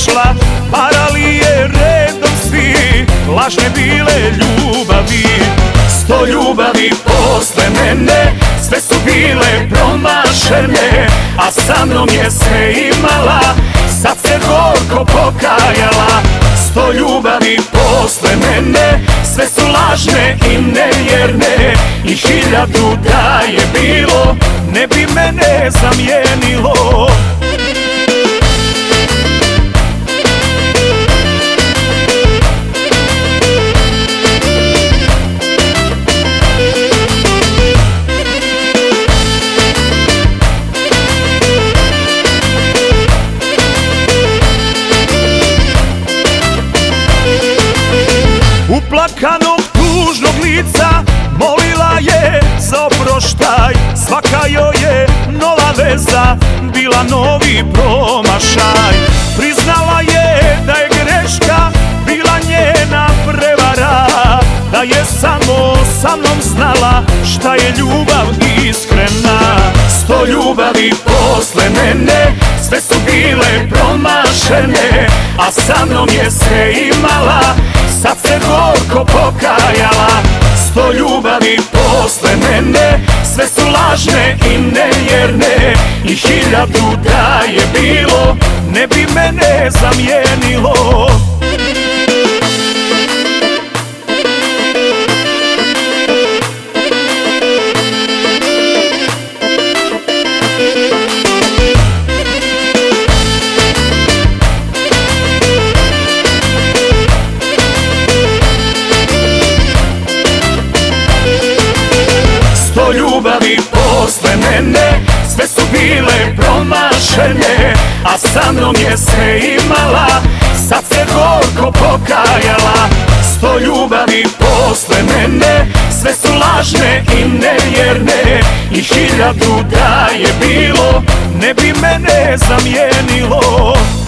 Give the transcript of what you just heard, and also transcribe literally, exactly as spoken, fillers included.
otišla, parali je redom svi, lažne bile ljubavi. Sto ljubavi posle mene, sve su bile promašene, a sa mnom je sve imala, sad se gorko pokajala. Sto ljubavi posle mene, sve su lažne i nevjerne, i hiljadu da je bilo, ne bi mene zamijenilo. Uplakanog tužnog lica molila je za oproštaj, svaka joj je nova veza bila novi promašaj. Priznala je da je greška bila njena prevara, da je samo sa mnom znala šta je ljubav iskrena. Sto ljubavi posle mene, sve su bile promašene, a sa mnom je sve imala, sad se gorko pokajala. Sto ljubavi posle mene, sve su lažne i nevjerne, i hiljadu da je bilo, ne bi mene zamijenilo. Sto ljubavi posle mene, sve su bile promašene, a sa mnom je sve imala, sad se gorko pokajala. Sto ljubavi posle mene, sve su lažne i nevjerne, i hiljadu da je bilo, ne bi mene zamijenilo.